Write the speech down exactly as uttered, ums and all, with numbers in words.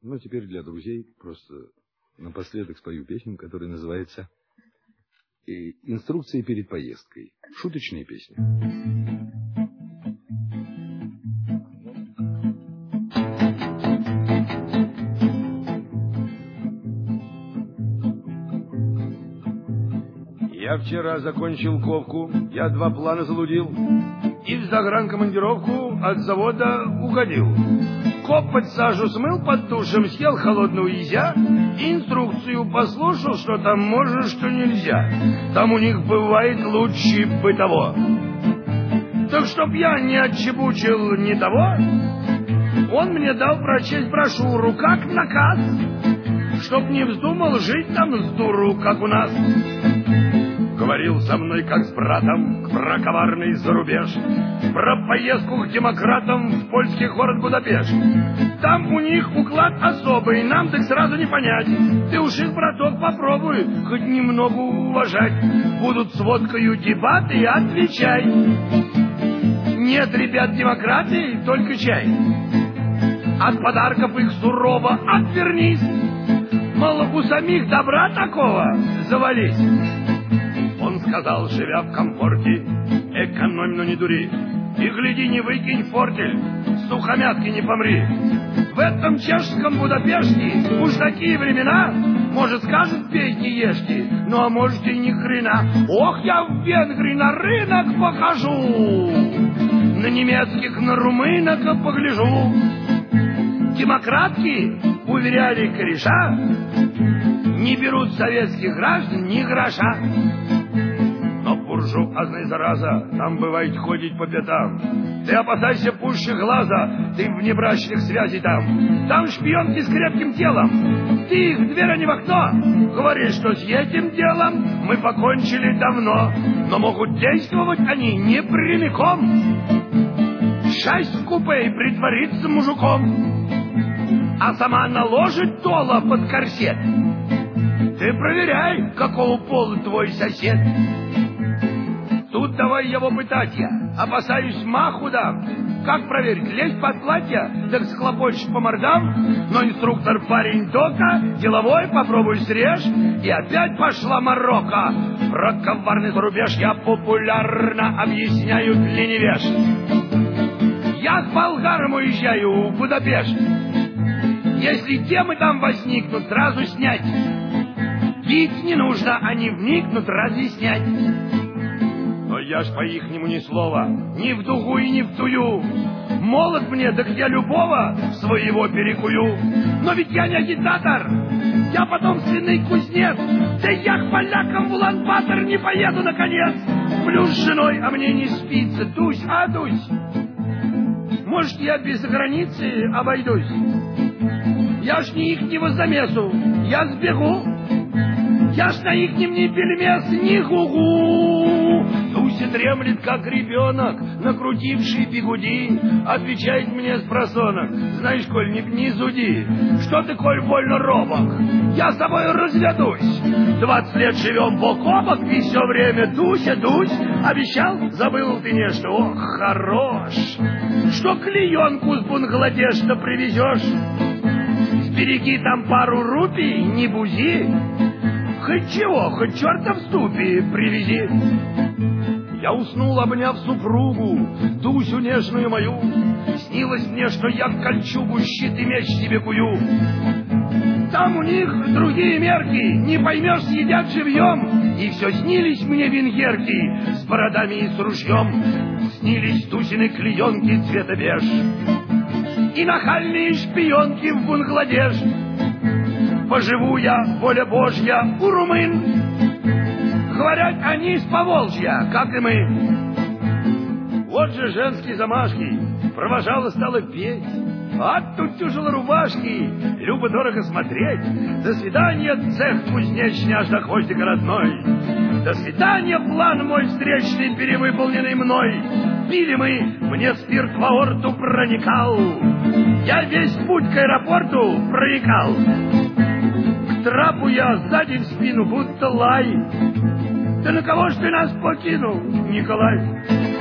Ну, теперь для друзей просто напоследок спою песню, которая называется «Инструкции перед поездкой». Шуточные песни. Я вчера закончил ковку, я два плана залудил и в загранкомандировку от завода угодил. Коп под сажу смыл под душем, съел холодную изя, инструкцию послушал, что там можно, что нельзя. Там у них бывает лучше бы того. Так чтоб я не отчебучил ни того, он мне дал прочесть брошюру как наказ, чтоб не вздумал жить там с дуру, как у нас. Говорил со мной, как с братом, про коварный зарубеж, про поездку к демократам в польский город Будапешт. Там у них уклад особый, нам так сразу не понять. Ты уж их, браток, попробуй хоть немного уважать. Будут с водкою дебаты, отвечай. Нет, ребят, демократы, только чай. От подарков их сурово отвернись. Мало у самих добра такого завались. Он сказал, живя в комфорте, экономь, но не дури, и гляди, не выкинь фортель, сухомятки не помри. В этом чешском Будапеште уж такие времена, может, скажет, пейте, ешьте, ну а может и ни хрена. Ох, я в Венгрии на рынок покажу, на немецких, на румынок погляжу. Демократки, уверяли кореша, не берут советских граждан ни гроша. Но буржуазная зараза там бывает ходить по пятам. Ты опасайся пуще глаза, ты внебрачных связей там. Там шпионки с крепким телом, ты их в дверь, а не в окно. Говоришь, что с этим делом мы покончили давно. Но могут действовать они не прямиком. Шесть купе притвориться мужиком, а сама наложит тола под корсет. Ты проверяй, какого пола твой сосед. Тут давай его пытать я, опасаюсь маху дам. Как проверить, лезть под платье, так схлопочешь по мордам. Но инструктор парень дока, деловой, попробуй срежь. И опять пошла морока. Про коварный зарубеж я популярно объясняю для невеж. Я с болгаром уезжаю в Будапешт. Если темы там возникнут, сразу снять. Пить не нужно, они вникнут, разъяснять. Но я ж по-ихнему ни слова, ни в дугу и ни в тую. Молод мне, так я любого своего перекую. Но ведь я не агитатор, я потомственный кузнец. Да я к полякам в Улан-Батор не поеду, наконец. Плюс с женой, а мне не спится, дусь, а дусь. Может, я без границы обойдусь. Я ж не ихнего замесу, я сбегу. Я ж на ихнем не пельмес, не гугу. Дуся дремлет, как ребенок, накрутивший бигуди. Отвечает мне с просонок: знаешь, Коль, не, не зуди. Что ты, Коль, больно робок? Я с тобой разведусь. Двадцать лет живем бок о бок, и все время Дуся, Дусь. Обещал, забыл ты нечто, ох, хорош. Что клеенку с Бангладеш-то привезешь? Сбереги там пару рупий, не бузи. Хоть чего, хоть черта в ступе привези. Я уснул, обняв супругу, Дусю нежную мою. Снилось мне, что я в кольчугу щит и меч себе кую. Там у них другие мерки, не поймешь, съедят живьем. И все снились мне венгерки с бородами и с ружьем. Снились Дусины клеенки цвета беж и нахальные шпионки в Бангладеш. Поживу я, воля Божья, у румын. Говорят, они с Поволжья, как и мы. Вот же женские замашки, провожала, стала петь. А тут тяжело рубашки, любо дорого смотреть. До свидания, цех кузнечный, аж до хвостика родной. До свидания, план мой встречный, перевыполненный мной. Пили мы, мне спирт в аорту проникал. Я весь путь к аэропорту проникал. К трапу я сзади в спину, будто лай. Да на кого ж ты нас покинул, Николай?